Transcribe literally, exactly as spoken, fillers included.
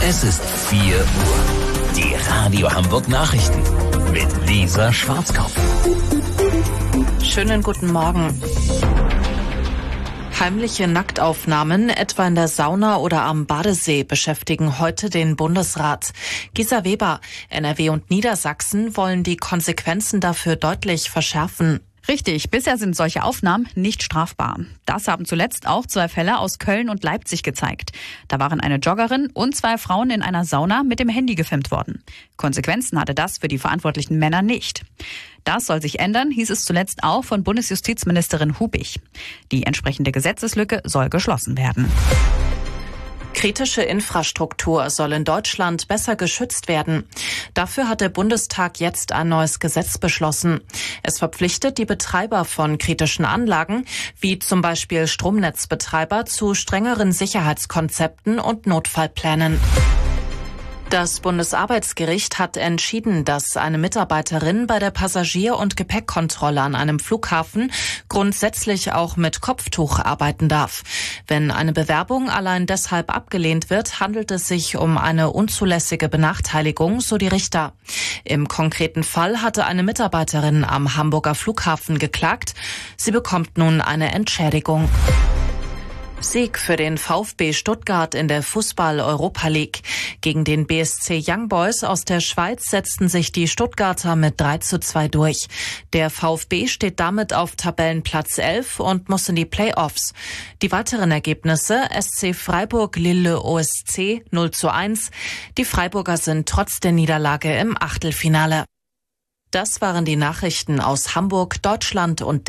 Es ist vier Uhr. Die Radio Hamburg Nachrichten mit Lisa Schwarzkopf. Schönen guten Morgen. Heimliche Nacktaufnahmen, etwa in der Sauna oder am Badesee, beschäftigen heute den Bundesrat. Gisa Weber, N R W und Niedersachsen wollen die Konsequenzen dafür deutlich verschärfen. Richtig, bisher sind solche Aufnahmen nicht strafbar. Das haben zuletzt auch zwei Fälle aus Köln und Leipzig gezeigt. Da waren eine Joggerin und zwei Frauen in einer Sauna mit dem Handy gefilmt worden. Konsequenzen hatte das für die verantwortlichen Männer nicht. Das soll sich ändern, hieß es zuletzt auch von Bundesjustizministerin Hubig. Die entsprechende Gesetzeslücke soll geschlossen werden. Kritische Infrastruktur soll in Deutschland besser geschützt werden. Dafür hat der Bundestag jetzt ein neues Gesetz beschlossen. Es verpflichtet die Betreiber von kritischen Anlagen, wie zum Beispiel Stromnetzbetreiber, zu strengeren Sicherheitskonzepten und Notfallplänen. Das Bundesarbeitsgericht hat entschieden, dass eine Mitarbeiterin bei der Passagier- und Gepäckkontrolle an einem Flughafen grundsätzlich auch mit Kopftuch arbeiten darf. Wenn eine Bewerbung allein deshalb abgelehnt wird, handelt es sich um eine unzulässige Benachteiligung, so die Richter. Im konkreten Fall hatte eine Mitarbeiterin am Hamburger Flughafen geklagt. Sie bekommt nun eine Entschädigung. Sieg für den VfB Stuttgart in der Fußball-Europa League. Gegen den B S C Young Boys aus der Schweiz setzten sich die Stuttgarter mit drei zu zwei durch. Der VfB steht damit auf Tabellenplatz elf und muss in die Playoffs. Die weiteren Ergebnisse: S C Freiburg Lille O S C null zu eins. Die Freiburger sind trotz der Niederlage im Achtelfinale. Das waren die Nachrichten aus Hamburg, Deutschland und